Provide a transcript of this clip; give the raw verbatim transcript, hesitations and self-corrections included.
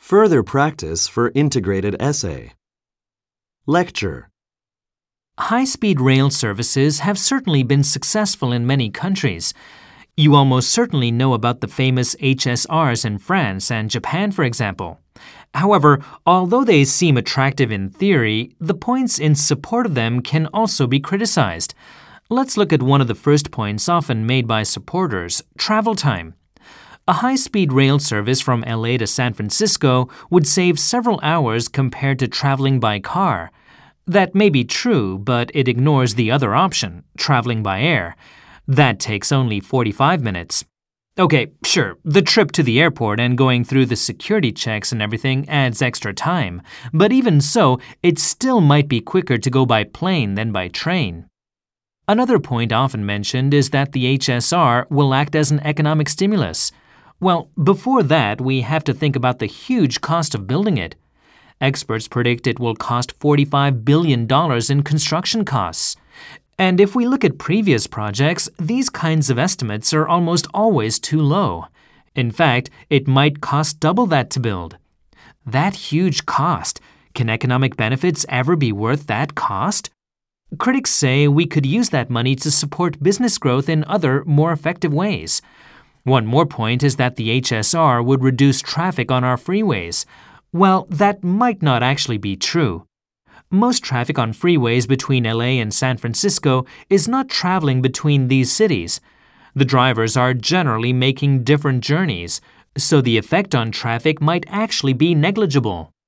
Further practice for integrated essay. Lecture. High-speed rail services have certainly been successful in many countries. You almost certainly know about the famous H S Rs in France and Japan, for example. However, although they seem attractive in theory, the points in support of them can also be criticized. Let's look at one of the first points often made by supporters: travel time. A high-speed rail service from L A to San Francisco would save several hours compared to traveling by car. That may be true, but it ignores the other option, traveling by air. That takes only forty-five minutes. Okay, sure, the trip to the airport and going through the security checks and everything adds extra time, but even so, it still might be quicker to go by plane than by train. Another point often mentioned is that the H S R will act as an economic stimulus. Well, before that, we have to think about the huge cost of building it. Experts predict it will cost forty-five billion dollars in construction costs. And if we look at previous projects, these kinds of estimates are almost always too low. In fact, it might cost double that to build. That huge cost. Can economic benefits ever be worth that cost? Critics say we could use that money to support business growth in other, more effective ways. One more point is that the H S R would reduce traffic on our freeways. Well, that might not actually be true. Most traffic on freeways between L A and San Francisco is not traveling between these cities. The drivers are generally making different journeys, so the effect on traffic might actually be negligible.